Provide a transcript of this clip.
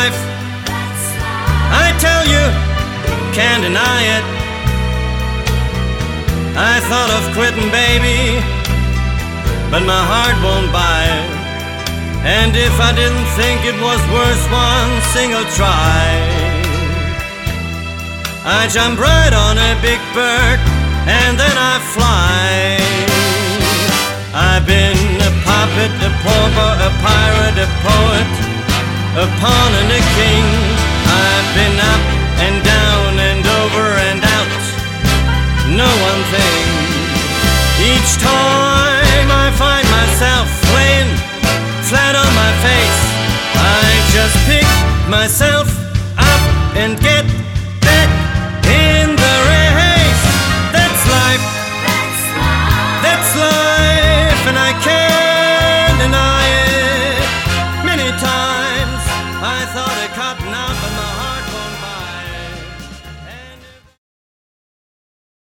life. I tell you, can't deny it. I thought of quitting, baby, but my heart won't buy it. And if I didn't think it was worth one single try, I jump right on a big bird and then I fly. I've been a puppet, a pauper, a pirate, a poet, a pawn and a king. I've been up and down and over and out, no one thing. Each time I find myself laying flat on my face, I just pick myself up and get back in the race. That's life, that's life, and I can't deny it. Many times I thought of cutting out, but my heart